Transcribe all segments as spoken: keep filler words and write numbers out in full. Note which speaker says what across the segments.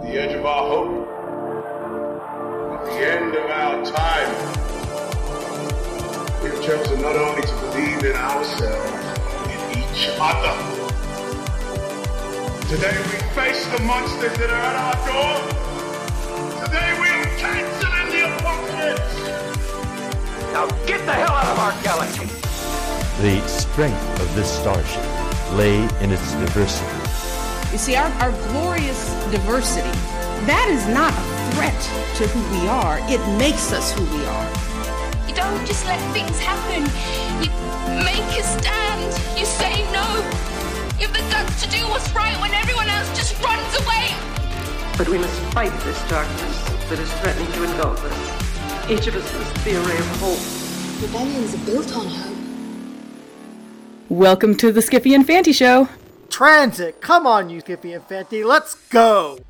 Speaker 1: the edge of our hope, at the end of our time. We've chosen not only to believe in ourselves, but in each other. Today we face the monsters that are at our door. Today we are canceling the apocalypse.
Speaker 2: Now get the hell out of our galaxy.
Speaker 3: The strength of this starship lay in its diversity.
Speaker 4: You see, our, our glorious diversity, that is not a threat to who we are. It makes us who we are.
Speaker 5: You don't just let things happen. You make a stand. You say no. You have the guts to do what's right when everyone else just runs away.
Speaker 6: But we must fight this darkness that is threatening to engulf us. Each of us must be a ray of hope.
Speaker 7: Rebellions are built on hope.
Speaker 8: Welcome to the Skippy and Fanty Show.
Speaker 9: Transit, come on, you Skippy and Fanty, let's go!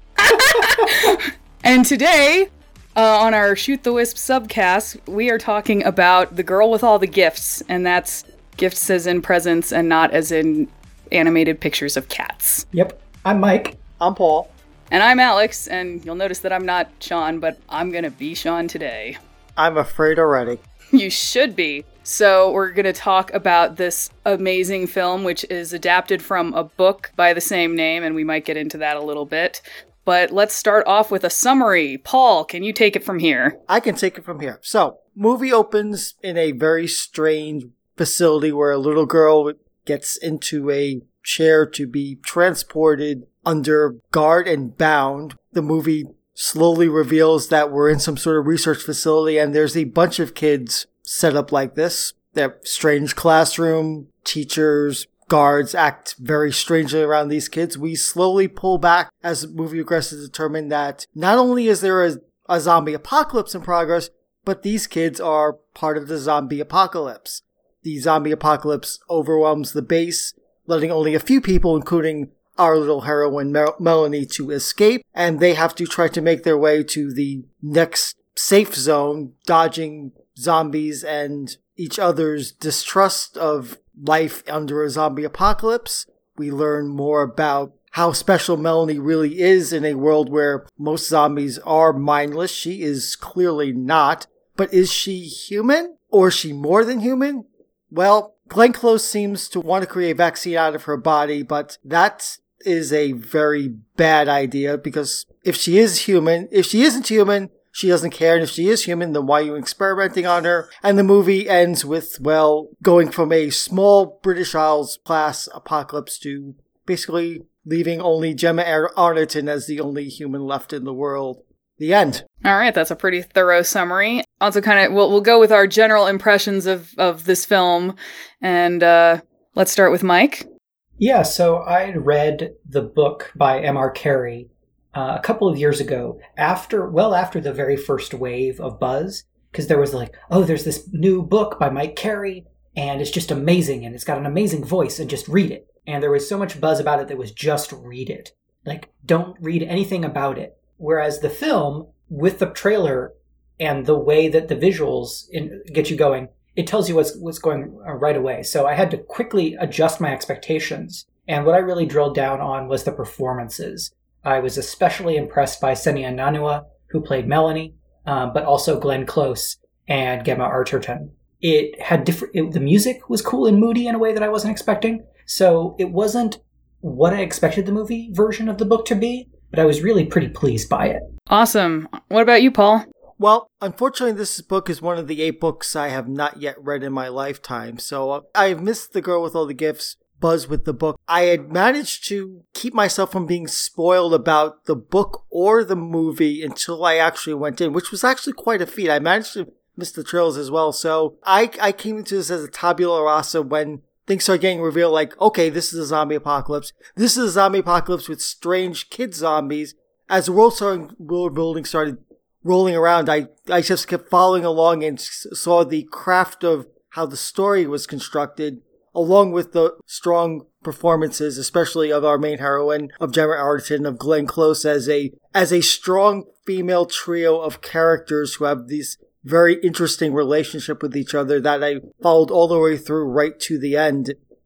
Speaker 8: And today, uh, on our Shoot the Wisp subcast, we are talking about The Girl with All the Gifts, and that's gifts as in presents and not as in animated pictures of cats.
Speaker 10: Yep, I'm Mike.
Speaker 9: I'm Paul.
Speaker 8: And I'm Alex, and you'll notice that I'm not Sean, but I'm gonna be Sean today.
Speaker 9: I'm afraid already.
Speaker 8: You should be. So we're going to talk about this amazing film, which is adapted from a book by the same name, and we might get into that a little bit. But let's start off with a summary. Paul, can you take it from here?
Speaker 9: I can take it from here. So, movie opens in a very strange facility where a little girl gets into a chair to be transported under guard and bound. The movie slowly reveals that we're in some sort of research facility and there's a bunch of kids set up like this. That strange classroom, teachers, guards act very strangely around these kids. We slowly pull back as the movie progresses to determine that not only is there a, a zombie apocalypse in progress, but these kids are part of the zombie apocalypse. The zombie apocalypse overwhelms the base, letting only a few people, including our little heroine Mel- Melanie, to escape, and they have to try to make their way to the next safe zone, dodging zombies and each other's distrust of life under a zombie apocalypse. We learn more about how special Melanie really is in a world where most zombies are mindless. She is clearly not. But is she human? Or is she more than human? Well, Glenn Close seems to want to create a vaccine out of her body, but that is a very bad idea because if she is human, if she isn't human, she doesn't care, and if she is human, then why are you experimenting on her? And the movie ends with, well, going from a small British Isles class apocalypse to basically leaving only Gemma Arterton as the only human left in the world. The end.
Speaker 8: All right, that's a pretty thorough summary. Also, kind of, we'll we'll go with our general impressions of, of this film, and uh, let's start with Mike.
Speaker 10: Yeah, so I read the book by M R Carey Uh, a couple of years ago, after, well after the very first wave of buzz, because there was like, oh, there's this new book by Mike Carey, and it's just amazing, and it's got an amazing voice, and just read it. And there was so much buzz about it that was just read it. Like, don't read anything about it. Whereas the film, with the trailer and the way that the visuals in, get you going, it tells you what's, what's going uh, right away. So I had to quickly adjust my expectations. And what I really drilled down on was the performances. I was especially impressed by Senia Nanua, who played Melanie, um, but also Glenn Close and Gemma Arterton. It had different. It, the music was cool and moody in a way that I wasn't expecting. So it wasn't what I expected the movie version of the book to be, but I was really pretty pleased by it.
Speaker 8: Awesome. What about you, Paul?
Speaker 9: Well, unfortunately, this book is one of the eight books I have not yet read in my lifetime. So I've missed The Girl with All the Gifts buzz with the book. I had managed to keep myself from being spoiled about the book or the movie until I actually went in, which was actually quite a feat. I managed to miss the trails as well. So I, I came into this as a tabula rasa when things started getting revealed, like, okay, this is a zombie apocalypse. This is a zombie apocalypse with strange kid zombies. As the world started, world building started rolling around, I, I just kept following along and saw the craft of how the story was constructed, along with the strong performances, especially of our main heroine, of Gemma Arterton, of Glenn Close, as a as a strong female trio of characters who have these very interesting relationship with each other that I followed all the way through right to the end.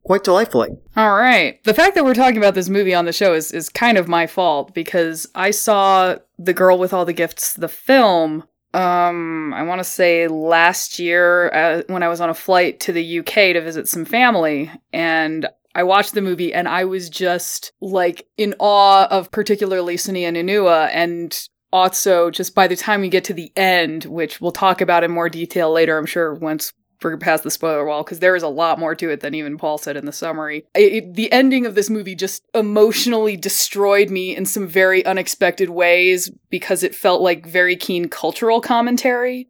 Speaker 9: quite delightfully.
Speaker 8: All right. The fact that we're talking about this movie on the show is, is kind of my fault because I saw The Girl with All the Gifts, the film, um, I want to say last year uh, when I was on a flight to the U K to visit some family, and I watched the movie and I was just like in awe of particularly Sonia Nanua, and also just by the time we get to the end, which we'll talk about in more detail later, I'm sure once we're past the spoiler wall, because there is a lot more to it than even Paul said in the summary. It, it, the ending of this movie just emotionally destroyed me in some very unexpected ways because it felt like very keen cultural commentary.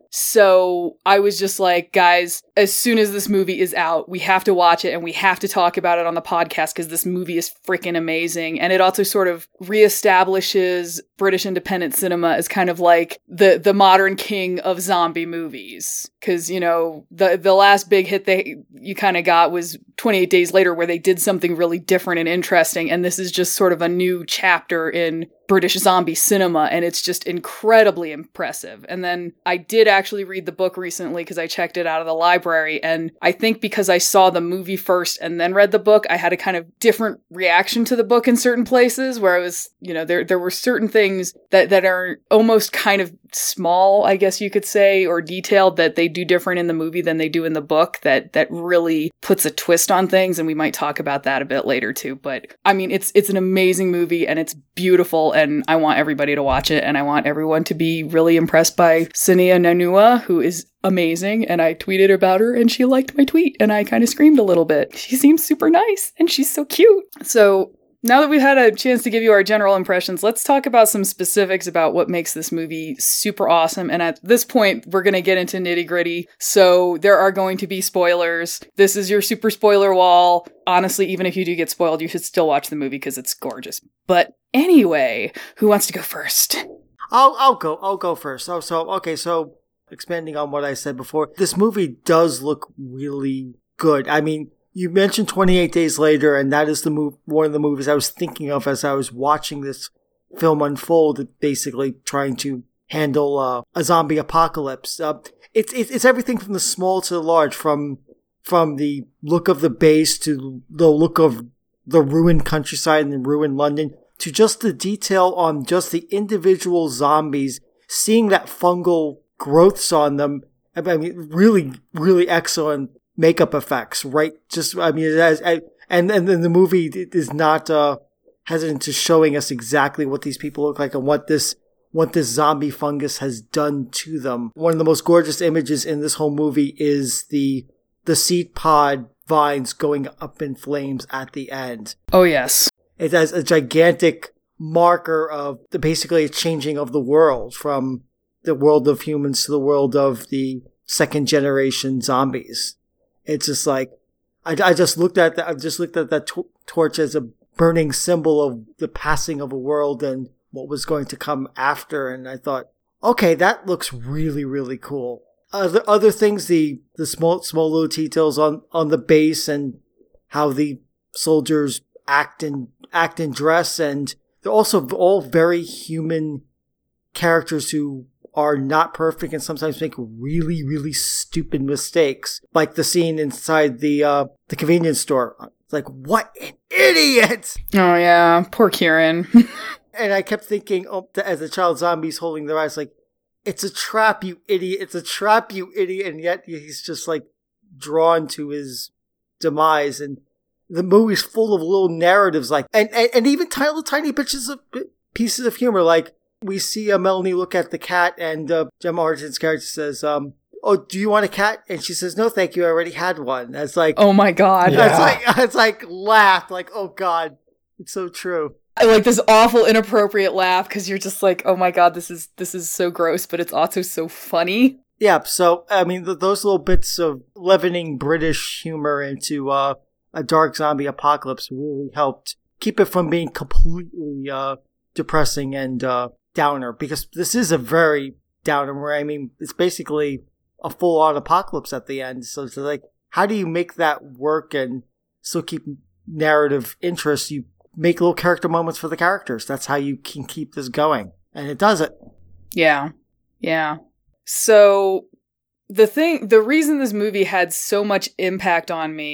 Speaker 8: So I was just like, guys, as soon as this movie is out, we have to watch it and we have to talk about it on the podcast because this movie is freaking amazing. And it also sort of reestablishes British independent cinema as kind of like the, the modern king of zombie movies. Because, you know, the the last big hit they you kind of got was twenty-eight Days Later, where they did something really different and interesting. And this is just sort of a new chapter in British zombie cinema, and it's just incredibly impressive. And then I did actually read the book recently because I checked it out of the library, and I think because I saw the movie first and then read the book, I had a kind of different reaction to the book in certain places where I was, you know, there there were certain things that, that are almost kind of small, I guess you could say, or detailed that they do different in the movie than they do in the book that that really puts a twist on things, and we might talk about that a bit later too. But I mean, it's it's an amazing movie and it's beautiful, and I want everybody to watch it, and I want everyone to be really impressed by Sonia Nanua, who is amazing, and I tweeted about her and she liked my tweet and I kind of screamed a little bit. She seems super nice and she's so cute. So now that we've had a chance to give you our general impressions, let's talk about some specifics about what makes this movie super awesome. And at this point, we're going to get into nitty gritty. So there are going to be spoilers. This is your super spoiler wall. Honestly, even if you do get spoiled, you should still watch the movie because it's gorgeous. But anyway, who wants to go first?
Speaker 9: I'll I'll go. I'll go first. So so okay. So expanding on what I said before, this movie does look really good. I mean, you mentioned twenty-eight Days Later, and that is the move, one of the movies I was thinking of as I was watching this film unfold, basically trying to handle uh, a zombie apocalypse. Uh, it's, it's it's everything from the small to the large, from from the look of the base to the look of the ruined countryside and ruined London, to just the detail on just the individual zombies, seeing that fungal growths on them. I mean, really, really excellent makeup effects, right? Just, I mean, as, and, and then the movie is not, uh, hesitant to showing us exactly what these people look like and what this, what this zombie fungus has done to them. One of the most gorgeous images in this whole movie is the, the seed pod vines going up in flames at the end.
Speaker 8: Oh, yes.
Speaker 9: It has a gigantic marker of the, basically a changing of the world from the world of humans to the world of the second generation zombies. It's just like, I, I just looked at that, I just looked at that to- torch as a burning symbol of the passing of a world and what was going to come after. And I thought, okay, that looks really, really cool. Other, other things, the, the small, small little details on, on the base and how the soldiers act and, act and dress. And they're also all very human characters who are not perfect and sometimes make really, really stupid mistakes. Like the scene inside the uh, the convenience store. It's like, what an idiot!
Speaker 8: Oh, yeah. Poor Kieran.
Speaker 9: And I kept thinking, oh, as a child, zombies holding their eyes, like, it's a trap, you idiot. It's a trap, you idiot. And yet he's just, like, drawn to his demise. And the movie's full of little narratives, like, and, and, and even tiny, little tiny pieces of, pieces of humor, like, we see uh, Melanie look at the cat, and uh, Gemma Arterton's character says, um, oh, do you want a cat? And she says, no, thank you, I already had one. That's like,
Speaker 8: oh my God.
Speaker 9: That's yeah. like, it's like, laugh, like, oh God, it's so true.
Speaker 8: I like this awful, inappropriate laugh, because you're just like, oh my God, this is, this is so gross, but it's also so funny.
Speaker 9: Yeah, so, I mean, th- those little bits of leavening British humor into uh, a dark zombie apocalypse really helped keep it from being completely uh, depressing and uh, downer, because this is a very downer where, I mean, it's basically a full-on apocalypse at the end. So it's like, how do you make that work and still keep narrative interest? You make little character moments for the characters. That's how you can keep this going. And it does it.
Speaker 8: Yeah. Yeah. So the thing, the reason this movie had so much impact on me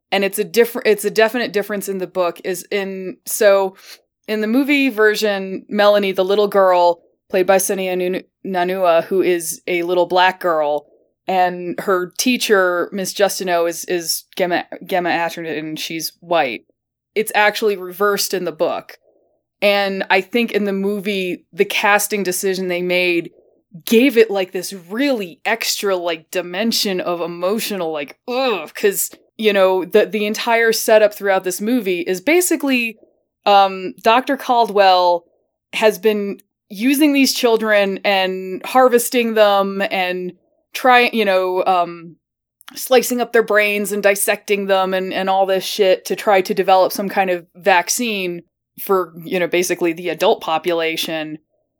Speaker 8: and it's a different, it's a definite difference in the book is in, so in the movie version, Melanie, the little girl played by Sonia Nanua, who is a little black girl, and her teacher, Miss Justineau, is, is Gemma, Gemma Atherton, and she's white. It's actually reversed in the book. And I think in the movie, the casting decision they made gave it like this really extra like dimension of emotional, like, ugh, because, you know, the, the entire setup throughout this movie is basically um, Doctor Caldwell has been using these children and harvesting them and trying, you know, um, slicing up their brains and dissecting them and, and all this shit to try to develop some kind of vaccine for, you know, basically the adult population.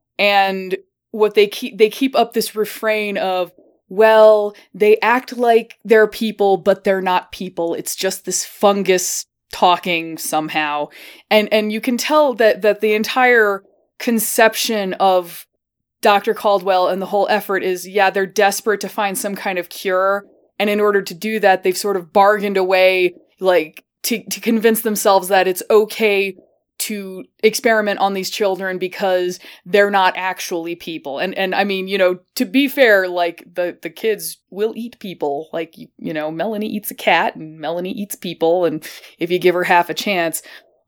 Speaker 8: And what they keep, they keep up this refrain of, well, they act like they're people, but they're not people. It's just this fungus talking somehow. And, and you can tell that, that the entire conception of Doctor Caldwell and the whole effort is, yeah, they're desperate to find some kind of cure. And in order to do that, they've sort of bargained away, like, to, to convince themselves that it's okay to experiment on these children because they're not actually people. And, and I mean, you know, to be fair, like, the, the kids will eat people. Like, you, you know, Melanie eats a cat and Melanie eats people. And if you give her half a chance,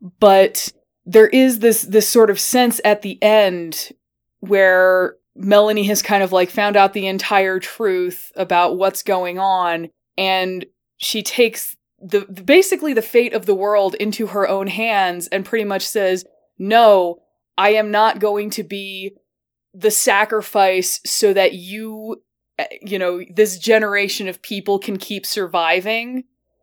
Speaker 8: but there is this, this sort of sense at the end where Melanie has kind of like found out the entire truth about what's going on. And she takes the basically the fate of the world into her own hands and pretty much says, no, I am not going to be the sacrifice so that you, you know, this generation of people can keep surviving.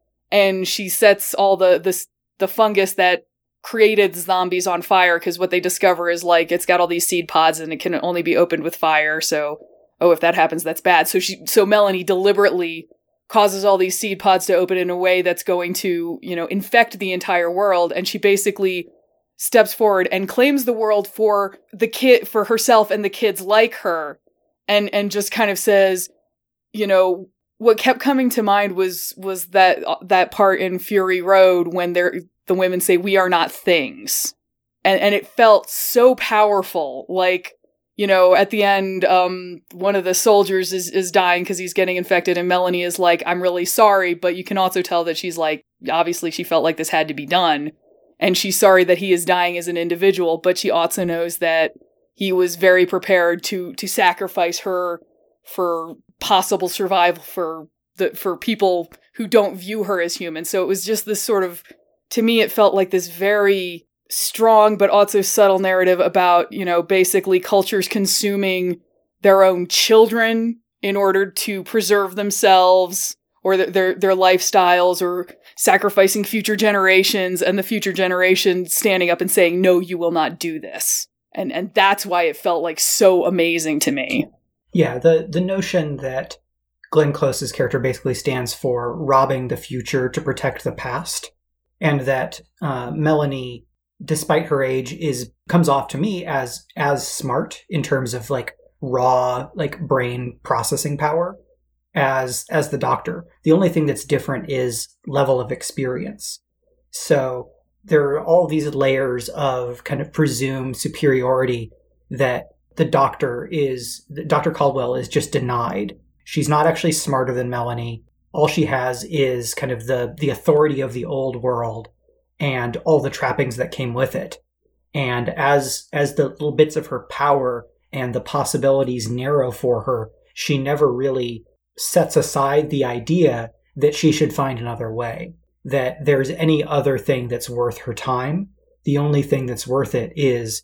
Speaker 8: And she sets all the, the, the fungus that created zombies on fire, because what they discover is like, it's got all these seed pods and it can only be opened with fire. So, oh, if that happens, that's bad. So she, so Melanie deliberately causes all these seed pods to open in a way that's going to, you know, infect the entire world. And she basically steps forward and claims the world for the kid, for herself and the kids like her. And, and just kind of says, you know, what kept coming to mind was, was that, that part in Fury Road when they're, the women say, we are not things. And, and it felt so powerful. Like, you know, at the end, um, one of the soldiers is, is dying because he's getting infected, and Melanie is like, I'm really sorry, but you can also tell that she's like, obviously she felt like this had to be done, and she's sorry that he is dying as an individual, but she also knows that he was very prepared to, to sacrifice her for possible survival for the, for people who don't view her as human. So it was just this sort of, to me, it felt like this very strong but also subtle narrative about, you know, basically cultures consuming their own children in order to preserve themselves or th- their their lifestyles, or sacrificing future generations, and the future generation standing up and saying, no, you will not do this. And and that's why it felt like so amazing to me.
Speaker 10: Yeah, the the notion that Glenn Close's character basically stands for robbing the future to protect the past, and that uh, Melanie, despite her age, is comes off to me as as smart in terms of like raw like brain processing power as as the Doctor. The only thing that's different is level of experience. So there are all these layers of kind of presumed superiority that the Doctor is Doctor Caldwell is just denied. She's not actually smarter than Melanie. All she has is kind of the the authority of the old world and all the trappings that came with it. And as as the little bits of her power and the possibilities narrow for her, she never really sets aside the idea that she should find another way, that there's any other thing that's worth her time. The only thing that's worth it is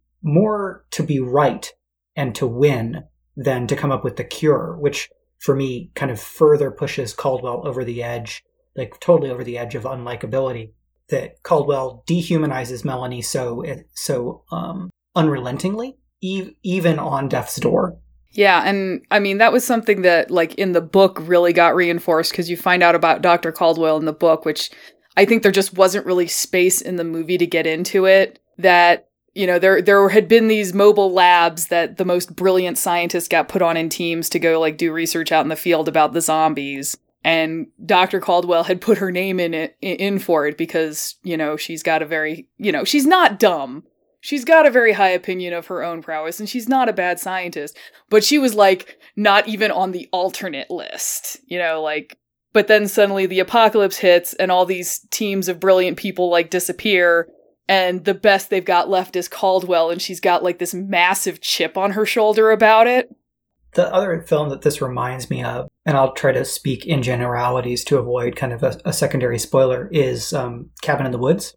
Speaker 10: more to be right and to win than to come up with the cure, which for me kind of further pushes Caldwell over the edge, like totally over the edge of unlikability. That Caldwell dehumanizes Melanie so so um, unrelentingly, e- even on death's door.
Speaker 8: Yeah, and I mean, that was something that, like, in the book really got reinforced, because you find out about Doctor Caldwell in the book, which I think there just wasn't really space in the movie to get into it, that, you know, there there had been these mobile labs that the most brilliant scientists got put on in teams to go, like, do research out in the field about the zombies. And Doctor Caldwell had put her name in it, in for it because, you know, she's got a very, you know, she's not dumb. She's got a very high opinion of her own prowess, and she's not a bad scientist. But she was, like, not even on the alternate list, you know, like, but then suddenly the apocalypse hits, and all these teams of brilliant people, like, disappear, and the best they've got left is Caldwell, and she's got, like, this massive chip on her shoulder about it.
Speaker 10: The other film that this reminds me of, and I'll try to speak in generalities to avoid kind of a, a secondary spoiler, is um, Cabin in the Woods.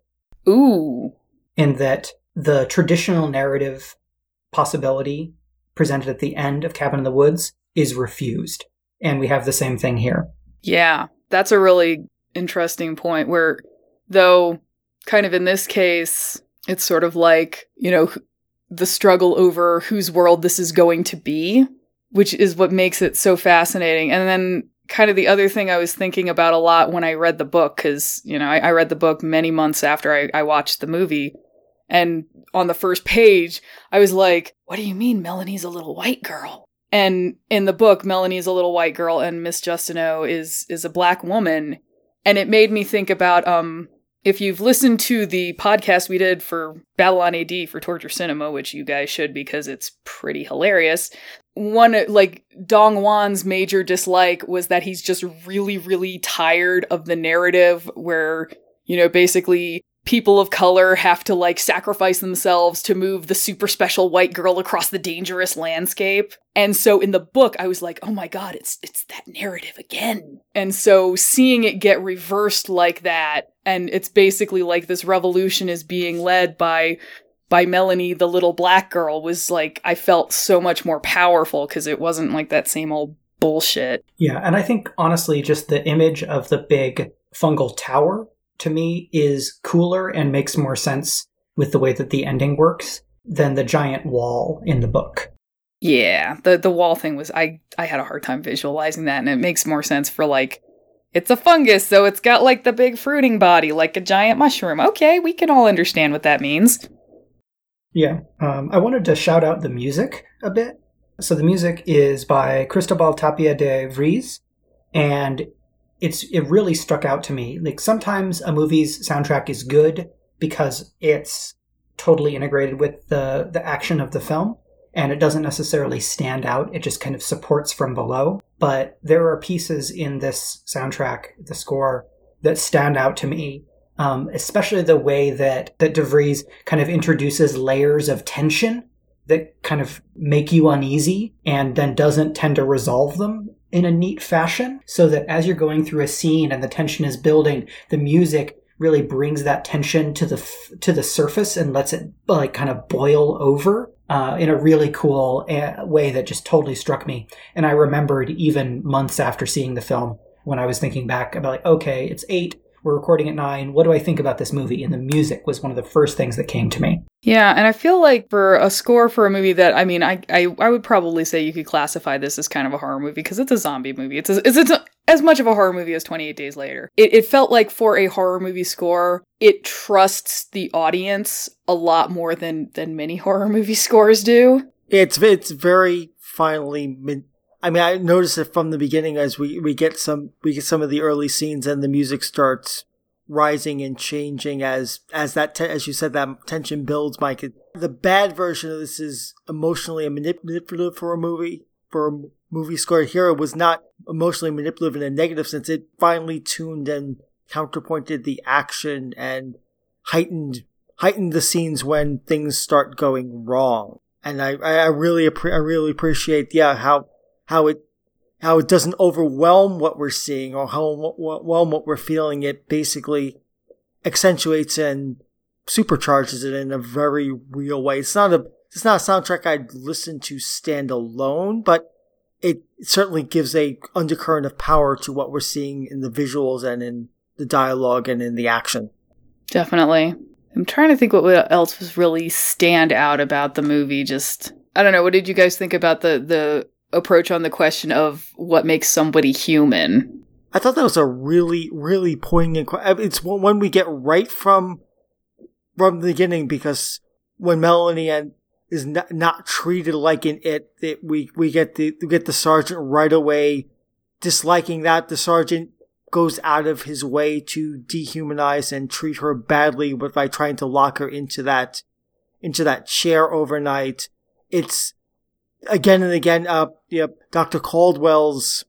Speaker 8: Ooh.
Speaker 10: In that the traditional narrative possibility presented at the end of Cabin in the Woods is refused. And we have the same thing here.
Speaker 8: Yeah, that's a really interesting point where, though, kind of in this case, it's sort of like, you know, the struggle over whose world this is going to be, which is what makes it so fascinating. And then kind of the other thing I was thinking about a lot when I read the book, because, you know, I, I read the book many months after I, I watched the movie. And on the first page, I was like, what do you mean Melanie's a little white girl? And in the book, Melanie's a little white girl and Miss Justineau is is a black woman. And it made me think about, um, if you've listened to the podcast we did for Babylon A D for Torture Cinema, which you guys should because it's pretty hilarious, one, like, Dong Wan's major dislike was that he's just really, really tired of the narrative where, you know, basically people of color have to, like, sacrifice themselves to move the super special white girl across the dangerous landscape. And so in the book, I was like, oh my god, it's it's that narrative again. And so seeing it get reversed like that, and it's basically like this revolution is being led by by Melanie, the little black girl, was like, I felt so much more powerful because it wasn't like that same old bullshit.
Speaker 10: Yeah, and I think, honestly, just the image of the big fungal tower, to me, is cooler and makes more sense with the way that the ending works than the giant wall in the book.
Speaker 8: Yeah, the the wall thing was, I, I had a hard time visualizing that, and it makes more sense for, like, it's a fungus, so it's got, like, the big fruiting body, like a giant mushroom. Okay, we can all understand what that means.
Speaker 10: Yeah, um, I wanted to shout out the music a bit. So the music is by Cristobal Tapia de Vries, and it's it really struck out to me. Like, sometimes a movie's soundtrack is good because it's totally integrated with the, the action of the film, and it doesn't necessarily stand out. It just kind of supports from below. But there are pieces in this soundtrack, the score, that stand out to me. Um, especially the way that, that De Vries kind of introduces layers of tension that kind of make you uneasy and then doesn't tend to resolve them in a neat fashion. So that as you're going through a scene and the tension is building, the music really brings that tension to the to the surface and lets it, like, kind of boil over uh, in a really cool uh, way that just totally struck me. And I remembered even months after seeing the film when I was thinking back about, like, okay, it's eight. We're recording at nine. What do I think about this movie? And the music was one of the first things that came to me.
Speaker 8: Yeah, and I feel like for a score for a movie that, I mean, I I, I would probably say you could classify this as kind of a horror movie because it's a zombie movie. It's, a, it's, it's a, as much of a horror movie as twenty-eight Days Later. It, it felt like for a horror movie score, it trusts the audience a lot more than, than many horror movie scores do.
Speaker 9: It's, it's very finely... I mean, I noticed it from the beginning as we, we get some we get some of the early scenes and the music starts rising and changing as as that te- as you said, that tension builds. Mike, the bad version of this is emotionally manipulative for a movie for a movie score. Here it was not emotionally manipulative in a negative sense. It finely tuned and counterpointed the action and heightened heightened the scenes when things start going wrong. And I I really I really appreciate yeah how. how it how it doesn't overwhelm what we're seeing or how overwhelm what we're feeling. It basically accentuates and supercharges it in a very real way. It's not a it's not a soundtrack I'd listen to stand alone, but it certainly gives a undercurrent of power to what we're seeing in the visuals and in the dialogue and in the action.
Speaker 8: Definitely. I'm trying to think what else was really stand out about the movie. Just, I don't know, what did you guys think about the the approach on the question of what makes somebody human?
Speaker 9: I thought that was a really, really poignant question. It's one we get right from from the beginning, because when Melanie and is not, not treated like an it, that we we get the we get the sergeant right away disliking that, the sergeant goes out of his way to dehumanize and treat her badly by trying to lock her into that into that chair overnight. It's again and again, uh, yeah, Doctor Caldwell's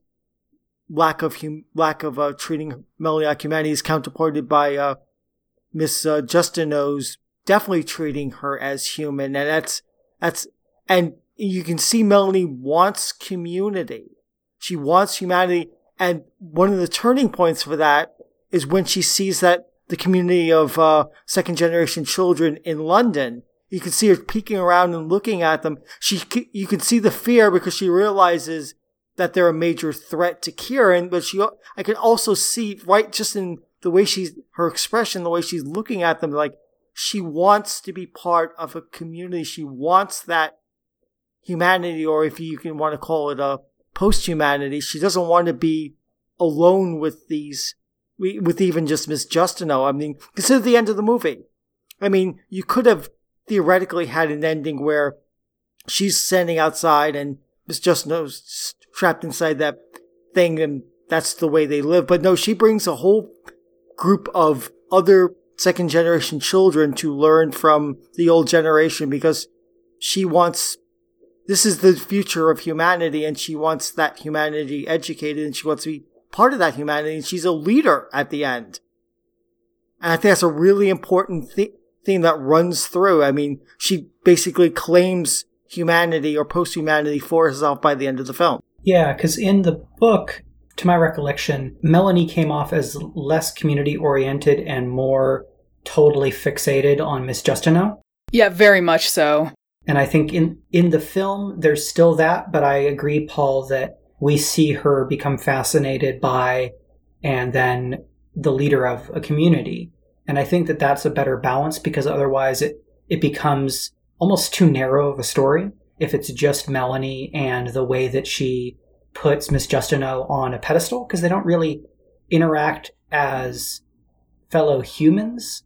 Speaker 9: lack of hum- lack of uh, treating Melanie like humanity is counterparted by uh, Miss uh, Justineau's definitely treating her as human, and that's that's and you can see Melanie wants community. She wants humanity, and one of the turning points for that is when she sees that the community of uh, second generation children in London. You can see her peeking around and looking at them. She, you can see the fear because she realizes that they're a major threat to Kieran, but she, I can also see right just in the way she's, her expression, the way she's looking at them, like she wants to be part of a community. She wants that humanity, or if you can want to call it a post-humanity. She doesn't want to be alone with these, with even just Miss Justineau. I mean, consider the end of the movie. I mean, you could have theoretically had an ending where she's standing outside and Miss Justineau's trapped inside that thing, and that's the way they live. But no, she brings a whole group of other second generation children to learn from the old generation, because she wants, this is the future of humanity, and she wants that humanity educated, and she wants to be part of that humanity, and she's a leader at the end. And I think that's a really important thing. theme that runs through. I mean, she basically claims humanity or post-humanity for herself by the end of the film.
Speaker 10: Yeah, because in the book, to my recollection, Melanie came off as less community-oriented and more totally fixated on Miss Justineau.
Speaker 8: Yeah, very much so.
Speaker 10: And I think in, in the film, there's still that, but I agree, Paul, that we see her become fascinated by and then the leader of a community. And I think that that's a better balance, because otherwise it, it becomes almost too narrow of a story if it's just Melanie and the way that she puts Miss Justineau on a pedestal, because they don't really interact as fellow humans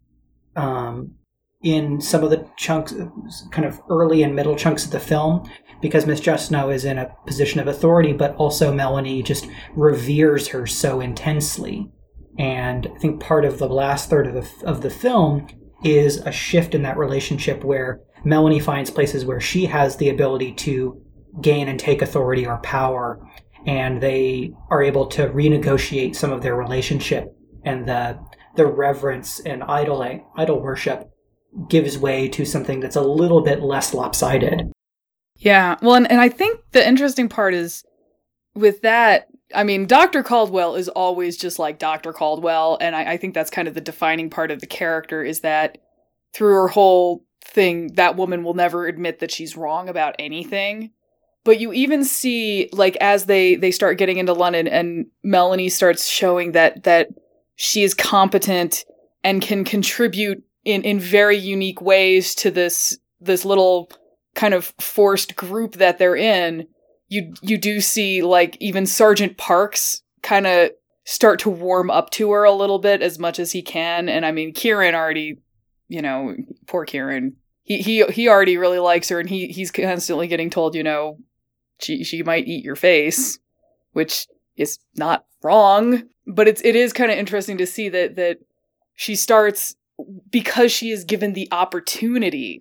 Speaker 10: um, in some of the chunks, kind of early and middle chunks of the film, because Miss Justineau is in a position of authority, but also Melanie just reveres her so intensely. And I think part of the last third of the of the film is a shift in that relationship where Melanie finds places where she has the ability to gain and take authority or power, and they are able to renegotiate some of their relationship, and the the reverence and idol idol worship gives way to something that's a little bit less lopsided.
Speaker 8: Yeah, well, and, and I think the interesting part is with that, I mean, Doctor Caldwell is always just like Doctor Caldwell, and I, I think that's kind of the defining part of the character, is that through her whole thing, that woman will never admit that she's wrong about anything. But you even see, like, as they, they start getting into London and Melanie starts showing that that she is competent and can contribute in, in very unique ways to this this little kind of forced group that they're in, you you do see, like, even Sergeant Parks kind of start to warm up to her a little bit as much as he can. And I mean, Kieran already, you know, poor Kieran, he he he already really likes her, and he he's constantly getting told, you know, she she might eat your face, which is not wrong. But it's it is kind of interesting to see that that she starts, because she is given the opportunity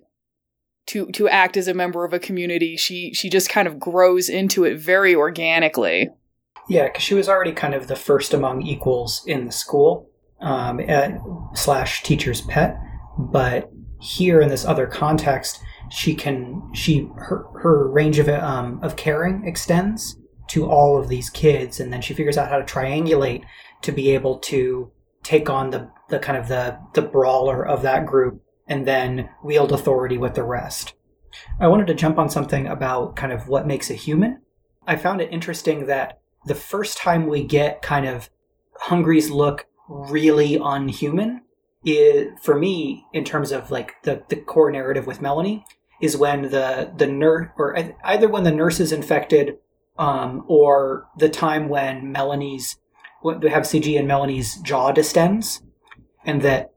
Speaker 8: to to act as a member of a community, she she just kind of grows into it very organically.
Speaker 10: Yeah, because she was already kind of the first among equals in the school, um, at, slash teacher's pet. But here in this other context, she can she her her range of um of caring extends to all of these kids, and then she figures out how to triangulate to be able to take on the the kind of the the brawler of that group, and then wield authority with the rest. I wanted to jump on something about kind of what makes a human. I found it interesting that the first time we get kind of Hungry's look really unhuman, is, for me, in terms of like the, the core narrative with Melanie, is when the, the nurse, or either when the nurse is infected, um, or the time when Melanie's, when they have C G and Melanie's jaw distends, and that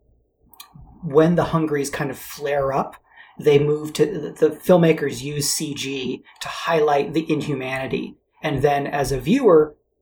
Speaker 10: when the Hungrys kind of flare up, they move to, the filmmakers use C G to highlight the inhumanity. And then as a viewer,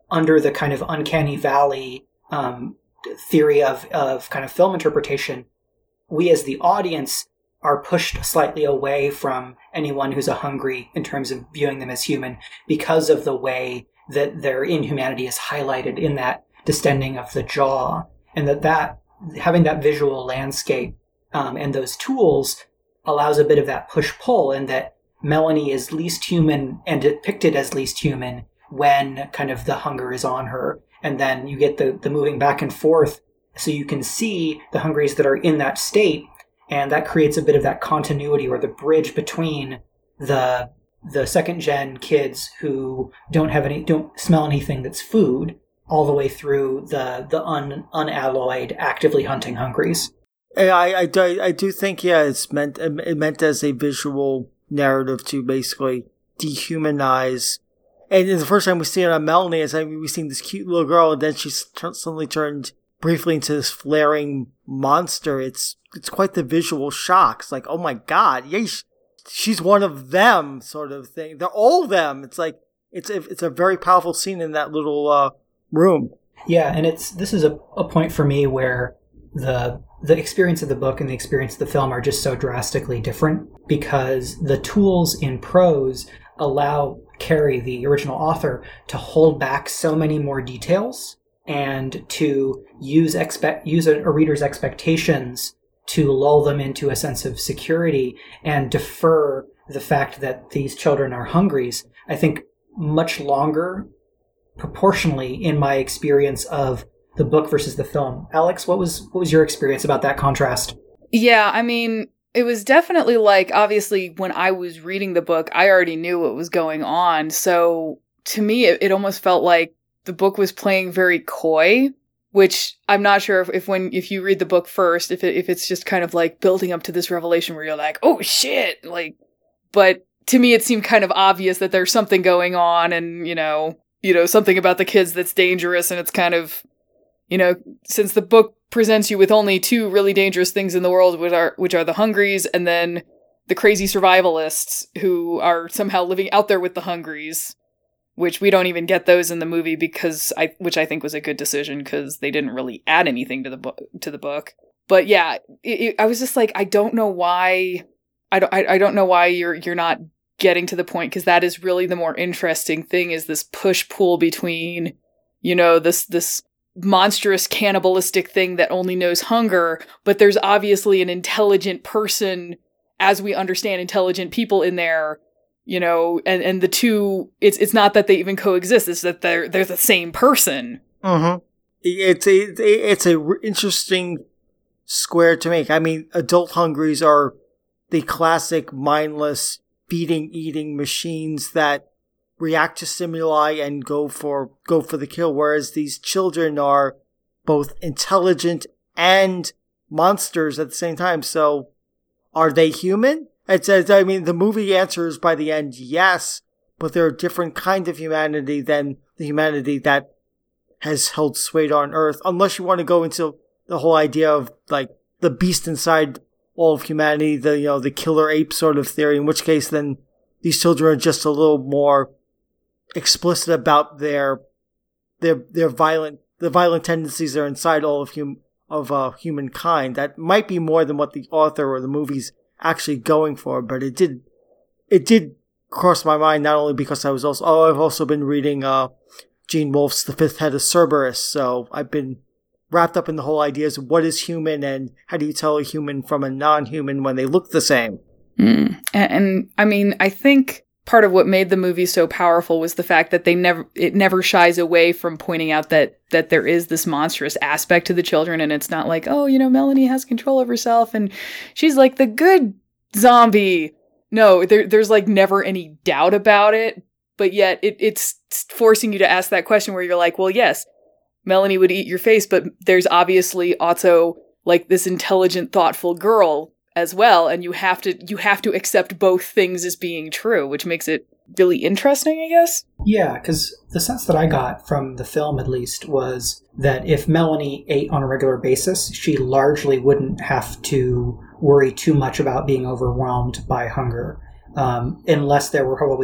Speaker 10: under the kind of uncanny valley um, theory of, of kind of film interpretation, we as the audience are pushed slightly away from anyone who's a hungry in terms of viewing them as human because of the way that their inhumanity is highlighted in that distending of the jaw, and that, that having that visual landscape um, and those tools allows a bit of that push-pull, and that Melanie is least human and depicted as least human when kind of the hunger is on her. And then you get the, the moving back and forth so you can see the hungries that are in that state, and that creates a bit of that continuity or the bridge between the the second gen kids who don't have any don't smell anything that's food, all the way through the the un, unalloyed actively hunting hungries.
Speaker 9: I, I, I, I do think, yeah, it's meant it meant as a visual narrative to basically dehumanize. And the first time we see it on Melanie is, I mean, we see this cute little girl, and then she's t- suddenly turned briefly into this flaring monster. It's it's quite the visual shock. It's like, oh my god, yeah, she's one of them, sort of thing. They're all them. It's like it's a, it's a very powerful scene in that little uh, room.
Speaker 10: Yeah, and it's this is a, a point for me where the the experience of the book and the experience of the film are just so drastically different, because the tools in prose allow Cary, the original author, to hold back so many more details and to use expect use a, a reader's expectations to lull them into a sense of security and defer the fact that these children are hungries. I think much longer proportionally in my experience of the book versus the film. Alex, what was what was your experience about that contrast?
Speaker 8: Yeah, I mean, it was definitely like, obviously, when I was reading the book, I already knew what was going on. So to me, it, it almost felt like the book was playing very coy, which I'm not sure if, if when if you read the book first, if it, if it's just kind of like building up to this revelation where you're like, oh shit, like, but to me, it seemed kind of obvious that there's something going on, and, you know, you know, something about the kids that's dangerous, and it's kind of, you know, since the book presents you with only two really dangerous things in the world, which are which are the hungries and then the crazy survivalists who are somehow living out there with the hungries, which we don't even get those in the movie, because I which I think was a good decision, because they didn't really add anything to the book to the book. But yeah, it, it, I was just like, I don't know why I don't I, I don't know why you're you're not getting to the point, because that is really the more interesting thing, is this push pull between, you know, this this monstrous cannibalistic thing that only knows hunger, but there's obviously an intelligent person, as we understand intelligent people in there, you know, and, and the two, it's it's not that they even coexist, it's that they're they're the same person.
Speaker 9: Mm-hmm. It's a it's a interesting square to make. I mean, adult hungries are the classic mindless feeding, eating machines that react to stimuli and go for go for the kill, whereas these children are both intelligent and monsters at the same time. So, are they human? It says, I mean, the movie answers by the end, yes, but they're a different kind of humanity than the humanity that has held sway on Earth, unless you want to go into the whole idea of, like, the beast inside all of humanity, the, you know, the killer ape sort of theory, in which case then these children are just a little more explicit about their their their violent the violent tendencies that are inside all of hum of uh, humankind. That might be more than what the author or the movie's actually going for, but it did it did cross my mind, not only because I was also oh I've also been reading uh Gene Wolfe's The Fifth Head of Cerberus, so I've been wrapped up in the whole ideas of what is human and how do you tell a human from a non-human when they look the same.
Speaker 8: Mm. And, and I mean, I think part of what made the movie so powerful was the fact that they never it never shies away from pointing out that that there is this monstrous aspect to the children, and it's not like, oh, you know, Melanie has control of herself and she's like the good zombie. No, there, there's like never any doubt about it, but yet it, it's forcing you to ask that question where you're like, well, yes, Melanie would eat your face, but there's obviously also like this intelligent, thoughtful girl as well, and you have to you have to accept both things as being true, which makes it really interesting, I guess.
Speaker 10: Yeah, because the sense that I got from the film, at least, was that if Melanie ate on a regular basis, she largely wouldn't have to worry too much about being overwhelmed by hunger, um, unless there were probably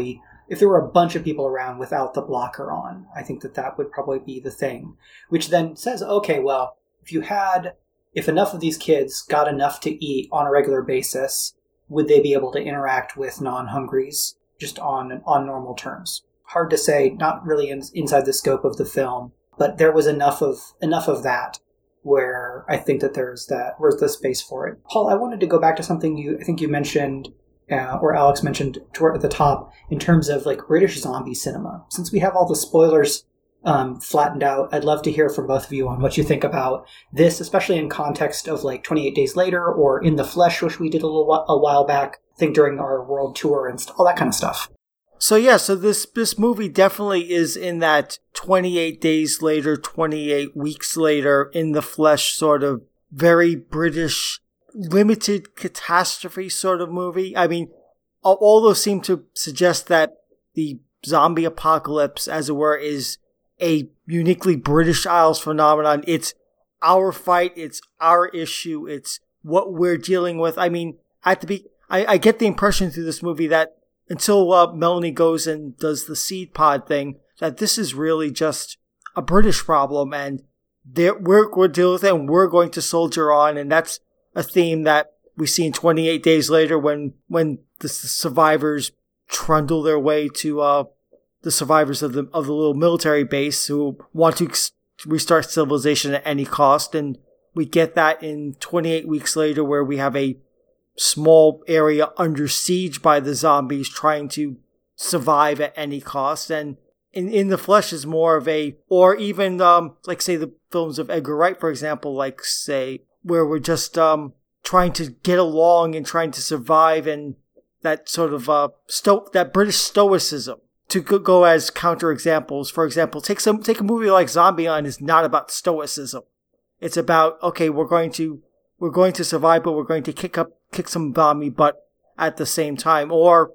Speaker 10: if there were a bunch of people around without the blocker on, I think that that would probably be the thing. Which then says, okay, well, if you had, if enough of these kids got enough to eat on a regular basis, would they be able to interact with non-hungries just on on normal terms? Hard to say, not really in, inside the scope of the film, but there was enough of enough of that where I think that there's that where's the space for it. Paul, I wanted to go back to something you I think you mentioned, uh, or Alex mentioned toward at the top, in terms of like British zombie cinema. Since we have all the spoilers um, flattened out, I'd love to hear from both of you on what you think about this, especially in context of like twenty-eight Days Later or In the Flesh, which we did a little wh- a while back, I think during our world tour and st- all that kind of stuff.
Speaker 9: So yeah, so this this movie definitely is in that twenty-eight days later, twenty-eight weeks later, In the Flesh sort of very British, limited catastrophe sort of movie. I mean, all, all those seem to suggest that the zombie apocalypse, as it were, is a uniquely British Isles phenomenon. It's our fight, it's our issue, it's what we're dealing with. I mean, at the be- I, I get the impression through this movie that until uh, Melanie goes and does the seed pod thing, that this is really just a British problem, and we're, we're dealing with it, and we're going to soldier on, and that's a theme that we see in twenty-eight Days Later when when the survivors trundle their way to uh, the survivors of the of the little military base who want to restart civilization at any cost, and we get that in twenty-eight Weeks Later, where we have a small area under siege by the zombies trying to survive at any cost. And in, in the Flesh is more of a, or even um like say the films of Edgar Wright, for example, like say where we're just um trying to get along and trying to survive, and that sort of uh sto- that British stoicism. To go as counterexamples, for example, take some take a movie like Zombieland is not about stoicism. It's about, okay, we're going to we're going to survive, but we're going to kick up kick some zombie butt at the same time. Or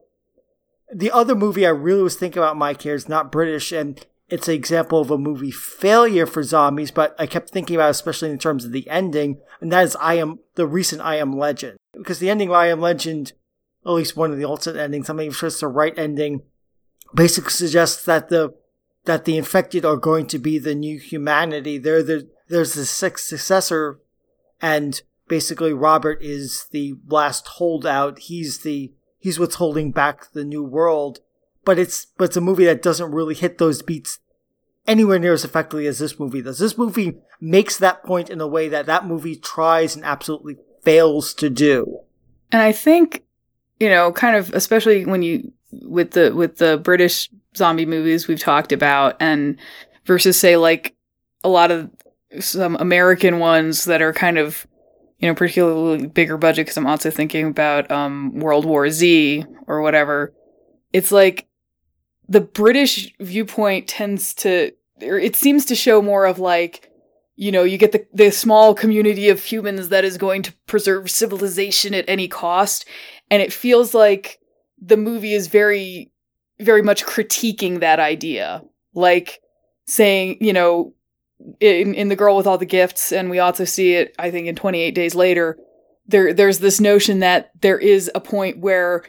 Speaker 9: the other movie I really was thinking about, Mike, here is not British, and it's an example of a movie failure for zombies, but I kept thinking about it, especially in terms of the ending, and that is I Am the recent I Am Legend. Because the ending of I Am Legend, at least one of the alternate endings, I'm not even sure it's the right ending, basically suggests that the that the infected are going to be the new humanity. They're the there's the sixth successor, and basically Robert is the last holdout. He's the he's what's holding back the new world. But it's but it's a movie that doesn't really hit those beats anywhere near as effectively as this movie does. This movie makes that point in a way that that movie tries and absolutely fails to do.
Speaker 8: And I think, you know, kind of especially when you with the with the British zombie movies we've talked about, and versus say like a lot of some American ones that are kind of, you know, particularly bigger budget, because I'm also thinking about um, World War Z or whatever. It's like the British viewpoint tends to, or it seems to show more of like, you know, you get the, the small community of humans that is going to preserve civilization at any cost. And it feels like the movie is very, very much critiquing that idea. Like saying, you know, in, in The Girl with All the Gifts, and we also see it, I think, in twenty-eight Days Later, there there's this notion that there is a point where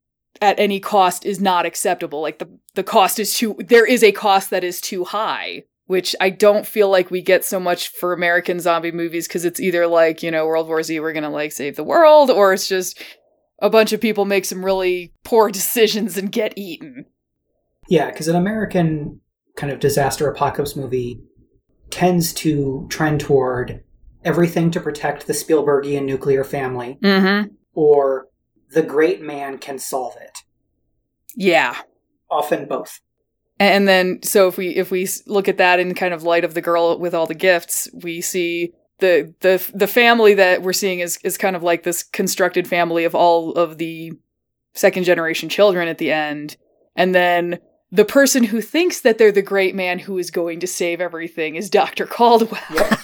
Speaker 8: at any cost is not acceptable. Like the, the cost is too, there is a cost that is too high, which I don't feel like we get so much for American zombie movies, because it's either like, you know, World War Z, we're gonna like save the world, or it's just a bunch of people make some really poor decisions and get eaten.
Speaker 10: Yeah, because an American kind of disaster apocalypse movie tends to trend toward everything to protect the Spielbergian nuclear family,
Speaker 8: mm-hmm.
Speaker 10: or the great man can solve it.
Speaker 8: Yeah.
Speaker 10: Often both.
Speaker 8: And then, so if we if we look at that in kind of light of The Girl with All the Gifts, we see the the the family that we're seeing is is kind of like this constructed family of all of the second generation children at the end. And then the person who thinks that they're the great man who is going to save everything is Doctor Caldwell.
Speaker 10: Yep.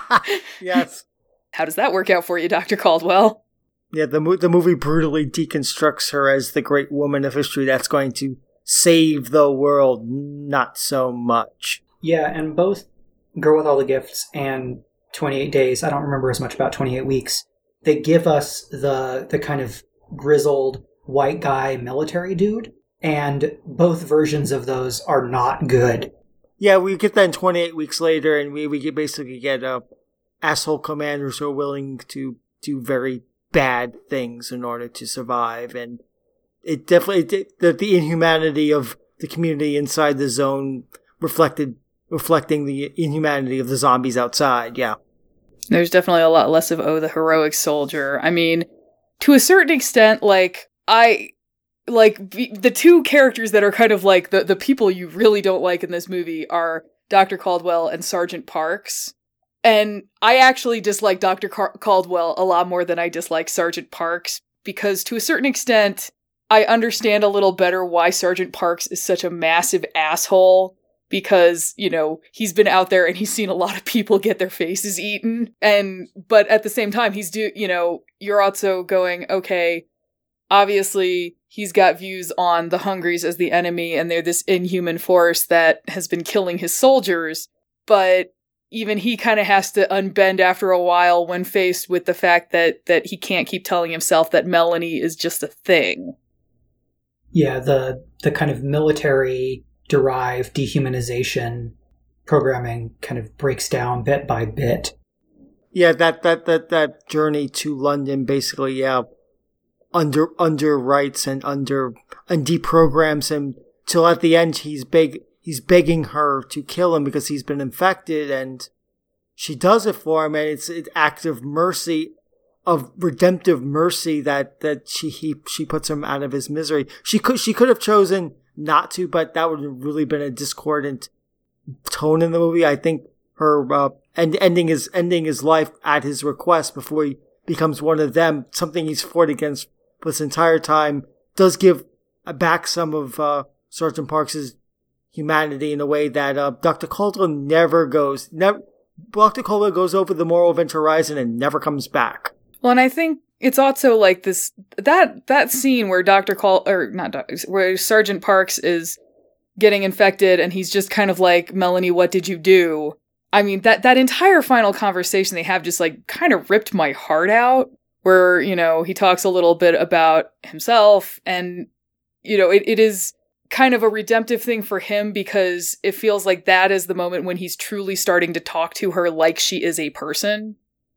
Speaker 9: Yes.
Speaker 8: How does that work out for you, Doctor Caldwell?
Speaker 9: Yeah, the, mo- the movie brutally deconstructs her as the great woman of history that's going to save the world. Not so much.
Speaker 10: Yeah, and both Girl with All the Gifts and twenty-eight Days, I don't remember as much about twenty-eight Weeks, they give us the the kind of grizzled white guy military dude, and both versions of those are not good.
Speaker 9: Yeah, we get that in twenty-eight weeks later, and we, we get basically get uh, asshole commanders who are willing to do very bad things in order to survive, and it definitely it, the, the inhumanity of the community inside the zone reflected reflecting the inhumanity of the zombies outside. Yeah,
Speaker 8: there's definitely a lot less of oh the heroic soldier. I mean, to a certain extent, like I. Like, the two characters that are kind of like the, the people you really don't like in this movie are Doctor Caldwell and Sergeant Parks. And I actually dislike Doctor Car- Caldwell a lot more than I dislike Sergeant Parks, because to a certain extent, I understand a little better why Sergeant Parks is such a massive asshole, because, you know, he's been out there and he's seen a lot of people get their faces eaten. And, but at the same time, he's do, you know, you're also going, okay, obviously, he's got views on the Hungries as the enemy, and they're this inhuman force that has been killing his soldiers, but even he kind of has to unbend after a while when faced with the fact that, that he can't keep telling himself that Melanie is just a thing.
Speaker 10: Yeah, the the kind of military-derived dehumanization programming kind of breaks down bit by bit.
Speaker 9: Yeah, that, that, that, that journey to London basically, yeah, under underwrites and under and deprograms him till at the end he's beg he's begging her to kill him because he's been infected, and she does it for him, and it's an act of mercy, of redemptive mercy that that she he she puts him out of his misery. She could she could have chosen not to, but that would have really been a discordant tone in the movie. I think her uh, end, ending his ending his life at his request before he becomes one of them, something he's fought against this entire time, does give back some of uh, Sergeant Parks' humanity in a way that uh, Doctor Caldwell never goes. Never, Doctor Caldwell goes over the Moral Event Horizon and never comes back.
Speaker 8: Well, and I think it's also like this that that scene where Doctor Cal or not Doctor where Sergeant Parks is getting infected and he's just kind of like, Melanie, what did you do? I mean, that that entire final conversation they have just like kind of ripped my heart out. Where, you know, he talks a little bit about himself, and, you know, it, it is kind of a redemptive thing for him, because it feels like that is the moment when he's truly starting to talk to her like she is a person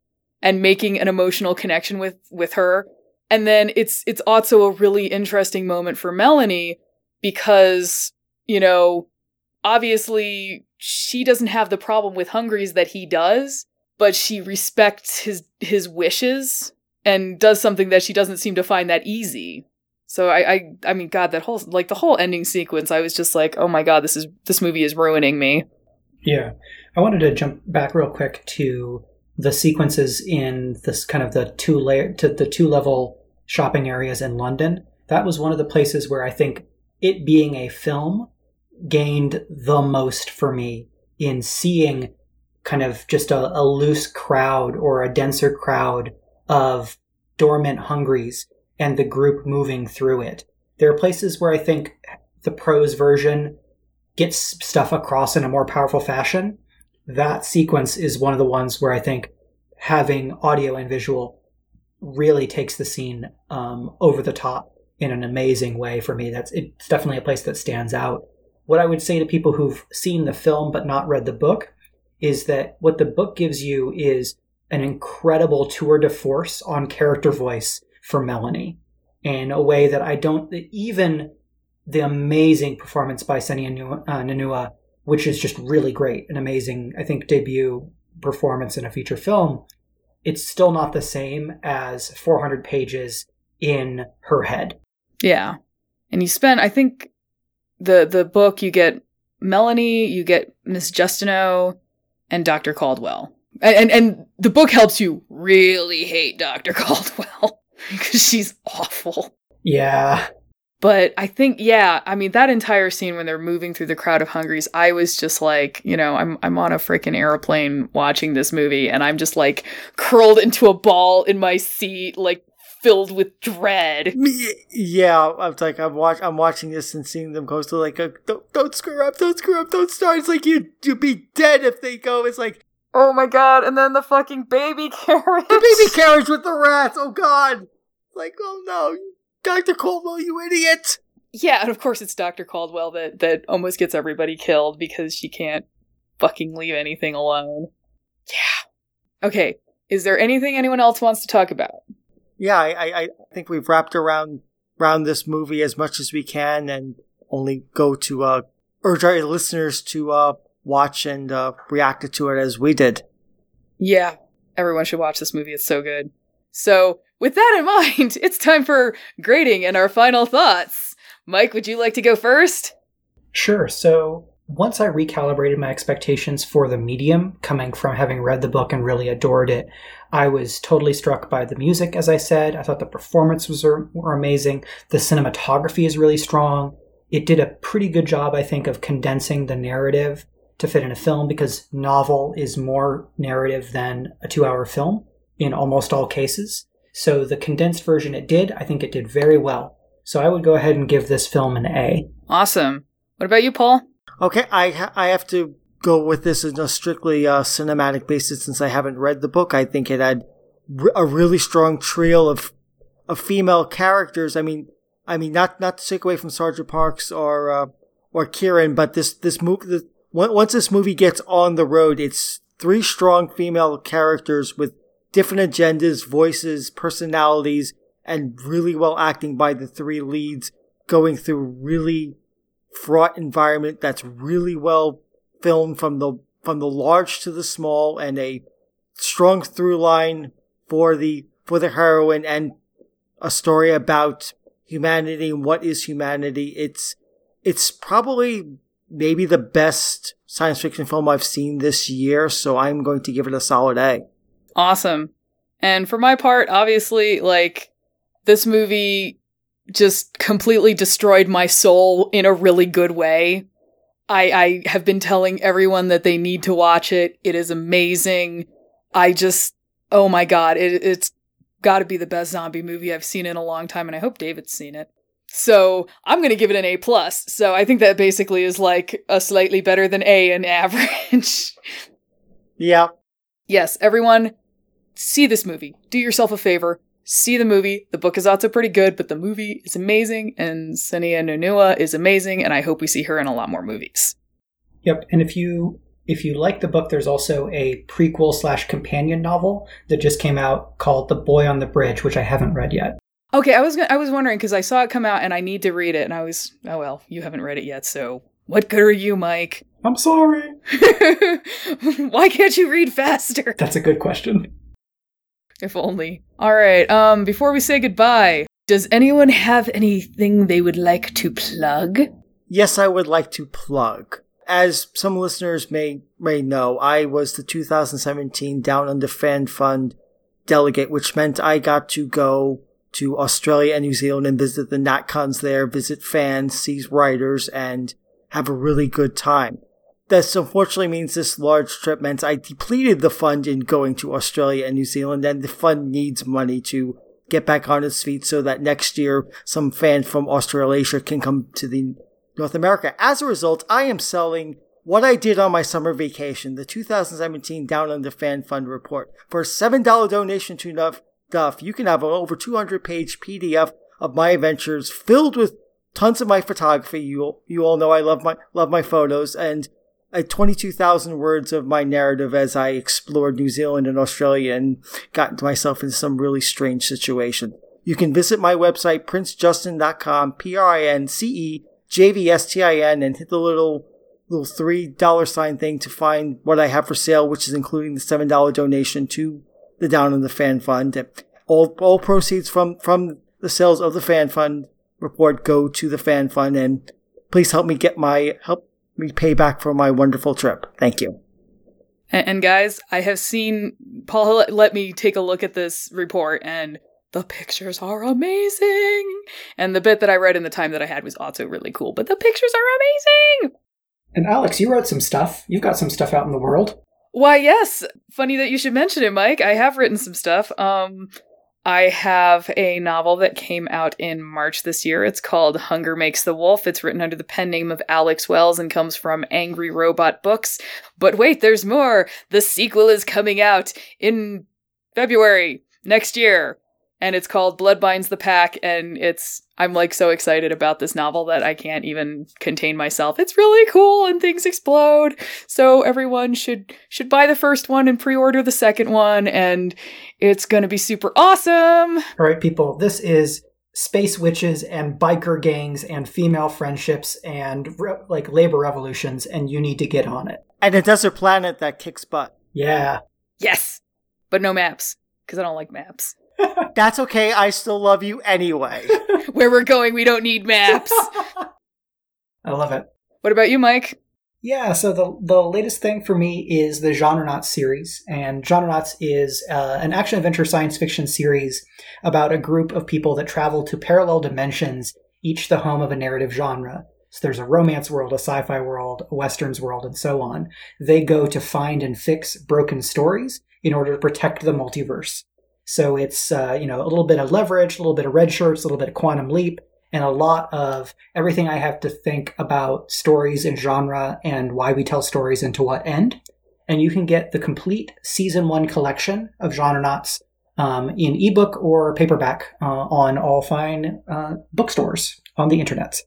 Speaker 8: and making an emotional connection with, with her. And then it's it's also a really interesting moment for Melanie, because, you know, obviously she doesn't have the problem with Hungries that he does, but she respects his his wishes and does something that she doesn't seem to find that easy. So I, I, I mean, God, that whole, like the whole ending sequence, I was just like, oh my God, this is, this movie is ruining me.
Speaker 10: Yeah. I wanted to jump back real quick to the sequences in this kind of the two layer, to the two level shopping areas in London. That was one of the places where I think it being a film gained the most for me in seeing kind of just a, a loose crowd or a denser crowd of dormant Hungries and the group moving through it. There are places where I think the prose version gets stuff across in a more powerful fashion. That sequence is one of the ones where I think having audio and visual really takes the scene um, over the top in an amazing way for me. That's it's definitely a place that stands out. What I would say to people who've seen the film but not read the book is that what the book gives you is an incredible tour de force on character voice for Melanie in a way that I don't, even the amazing performance by Senia Nanua, which is just really great, an amazing, I think, debut performance in a feature film, it's still not the same as four hundred pages in her head.
Speaker 8: Yeah. And you spend, I think, the, the book, you get Melanie, you get Miss Justineau, and Doctor Caldwell. And, and and the book helps you really hate Doctor Caldwell because she's awful.
Speaker 10: Yeah.
Speaker 8: But I think, yeah, I mean, that entire scene when they're moving through the crowd of Hungries, I was just like, you know, I'm I'm on a freaking airplane watching this movie, and I'm just like curled into a ball in my seat, like filled with dread.
Speaker 9: Yeah, I'm like I'm watch I'm watching this and seeing them go to like a, don't don't screw up, don't screw up, don't start. It's like you you'd be dead if they go. It's like,
Speaker 8: oh my God, and then the fucking baby carriage.
Speaker 9: The baby carriage with the rats. Oh God. Like, oh no, Doctor Caldwell, you idiot.
Speaker 8: Yeah, and of course it's Doctor Caldwell that, that almost gets everybody killed because she can't fucking leave anything alone. Yeah. Okay, is there anything anyone else wants to talk about?
Speaker 9: Yeah, I, I, I think we've wrapped around around this movie as much as we can, and only go to uh, urge our listeners to uh, watch and uh, react to it as we did.
Speaker 8: Yeah, everyone should watch this movie. It's so good. So, with that in mind, it's time for grading and our final thoughts. Mike, would you like to go first?
Speaker 10: Sure. So once I recalibrated my expectations for the medium, coming from having read the book and really adored it, I was totally struck by the music, as I said. I thought the performances were, were amazing. The cinematography is really strong. It did a pretty good job, I think, of condensing the narrative to fit in a film, because novel is more narrative than a two-hour film in almost all cases. So the condensed version it did, I think it did very well. So I would go ahead and give this film an A.
Speaker 8: Awesome. What about you, Paul?
Speaker 9: Okay, I ha- I have to go with this on a strictly uh, cinematic basis since I haven't read the book. I think it had r- a really strong trio of of female characters. I mean, I mean, not not to take away from Sergeant Parks or uh, or Kieran, but this this movie, the, once this movie gets on the road, it's three strong female characters with different agendas, voices, personalities, and really well acting by the three leads, going through really fraught environment that's really well filmed from the from the large to the small, and a strong through line for the for the heroine, and a story about humanity and what is humanity. It's it's probably maybe the best science fiction film I've seen this year, so I'm going to give it a solid A.
Speaker 8: Awesome. And for my part, obviously, like, this movie just completely destroyed my soul in a really good way. I, I have been telling everyone that they need to watch it. It is amazing. I just, oh my god, it, it's got to be the best zombie movie I've seen in a long time, and I hope David's seen it. So I'm going to give it an A plus. So I think that basically is like a slightly better than A in average.
Speaker 9: Yeah.
Speaker 8: Yes, everyone, see this movie. Do yourself a favor. See the movie. The book is also pretty good, but the movie is amazing, and Sania Nonua is amazing, and I hope we see her in a lot more movies.
Speaker 10: Yep, and if you if you like the book, there's also a prequel slash companion novel that just came out called The Boy on the Bridge, which I haven't read yet.
Speaker 8: Okay, I was I was wondering, because I saw it come out and I need to read it, and I was, oh well, you haven't read it yet, so what good are you, Mike?
Speaker 10: I'm sorry.
Speaker 8: Why can't you read faster?
Speaker 10: That's a good question.
Speaker 8: If only. Alright, um, before we say goodbye, does anyone have anything they would like to plug?
Speaker 9: Yes, I would like to plug. As some listeners may may know, I was the two thousand seventeen Down Under Fan Fund delegate, which meant I got to go to Australia and New Zealand and visit the NatCons there, visit fans, see writers, and have a really good time. This unfortunately means this large trip meant I depleted the fund in going to Australia and New Zealand, and the fund needs money to get back on its feet so that next year some fan from Australasia can come to the North America. As a result, I am selling what I did on my summer vacation, the two thousand seventeen Down Under Fan Fund report. For a seven dollars donation to Duff, Duff, you can have an over two hundred page P D F of my adventures filled with tons of my photography. You you all know I love my love my photos, and uh, twenty-two thousand words of my narrative as I explored New Zealand and Australia and got into myself into some really strange situations. You can visit my website, prince justin dot com, P R I N C E J V S T I N, and hit the little little three dollar sign thing to find what I have for sale, which is including the seven dollars donation to the Down on the Fan Fund. All all proceeds from, from the sales of the Fan Fund report go to the Fan Fund, and please help me get my help me pay back for my wonderful trip. Thank you.
Speaker 8: And, and guys, I have seen Paul let me take a look at this report, and the pictures are amazing. And the bit that I read in the time that I had was also really cool, but the pictures are amazing.
Speaker 10: And Alex, you wrote some stuff. You've got some stuff out in the world.
Speaker 8: Why, yes. Funny that you should mention it, Mike. I have written some stuff. Um, I have a novel that came out in March this year. It's called Hunger Makes the Wolf. It's written under the pen name of Alex Wells and comes from Angry Robot Books. But wait, there's more. The sequel is coming out in February next year. and it's called Blood Binds the Pack, and it's, I'm like so excited about this novel that I can't even contain myself. It's really cool and things explode. So everyone should should buy the first one and pre-order the second one, and it's going to be super awesome.
Speaker 10: All right, people, this is space witches and biker gangs and female friendships and re- like labor revolutions, and you need to get on it.
Speaker 9: And a desert planet that kicks butt.
Speaker 10: Yeah.
Speaker 8: Yes. But no maps, because I don't like maps.
Speaker 9: That's okay, I still love you anyway.
Speaker 8: Where we're going, we don't need maps.
Speaker 10: I love it.
Speaker 8: What about you, Mike?
Speaker 10: Yeah, so the the latest thing for me is the Genrenauts series. And Genrenauts is uh, an action-adventure science fiction series about a group of people that travel to parallel dimensions, each the home of a narrative genre. So there's a romance world, a sci-fi world, a westerns world, and so on. They go to find and fix broken stories in order to protect the multiverse. So it's, uh, you know, a little bit of Leverage, a little bit of Red Shirts, a little bit of Quantum Leap, and a lot of everything I have to think about stories and genre and why we tell stories and to what end. And you can get the complete season one collection of Genrenauts um, in ebook or paperback uh, on all fine uh, bookstores on the internet.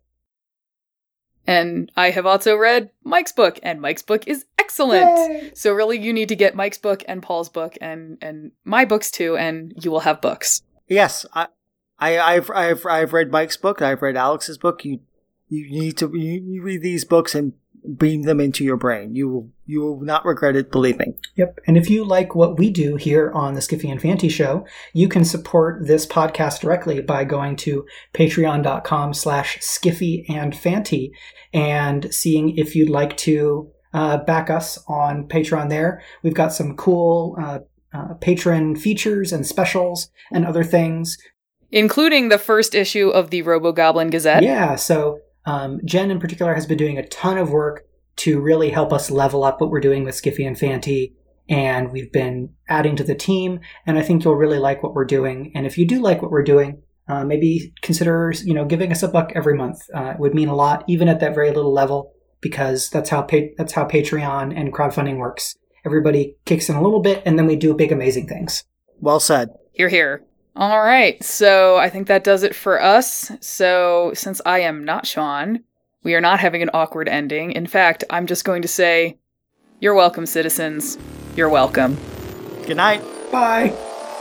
Speaker 8: And I have also read Mike's book, and Mike's book is excellent. Yay! So really, you need to get Mike's book and Paul's book and, and my books too, and you will have books.
Speaker 9: Yes, I, I, I've, I've, I've read Mike's book. I've read Alex's book. You, you need to you, you read these books and beam them into your brain. You will, you will not regret it. Believe me.
Speaker 10: Yep. And if you like what we do here on the Skiffy and Fanty Show, you can support this podcast directly by going to patreon.com slash Skiffy and Fanty and seeing if you'd like to uh, back us on Patreon there. We've got some cool uh, uh, patron features and specials and other things.
Speaker 8: Including the first issue of the Robo-Goblin Gazette.
Speaker 10: Yeah, so um, Jen in particular has been doing a ton of work to really help us level up what we're doing with Skiffy and Fanty, and we've been adding to the team, and I think you'll really like what we're doing. And if you do like what we're doing, uh, maybe consider, you know, giving us a buck every month. Uh, it would mean a lot, even at that very little level, because that's how pa- that's how Patreon and crowdfunding works. Everybody kicks in a little bit, and then we do big, amazing things.
Speaker 9: Well said.
Speaker 8: Hear, hear. All right, so I think that does it for us. So since I am not Sean, we are not having an awkward ending. In fact, I'm just going to say, you're welcome, citizens. You're welcome.
Speaker 9: Good night.
Speaker 10: Bye.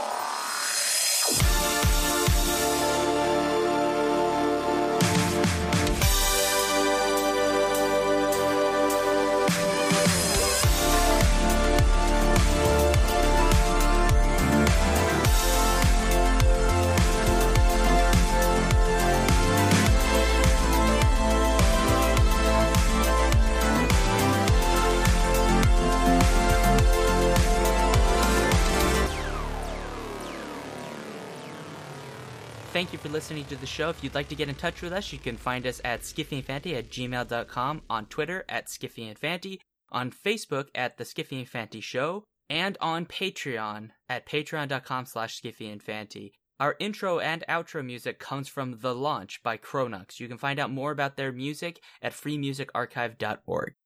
Speaker 11: Thank you for listening to the show. If you'd like to get in touch with us, you can find us at skiffyandfanty at gmail dot com, on Twitter at skiffyandfanty, on Facebook at The Skiffy and Fanty Show, and on Patreon at patreon.com slash skiffyandfanty. Our intro and outro music comes from The Launch by Chronux. You can find out more about their music at free music archive dot org.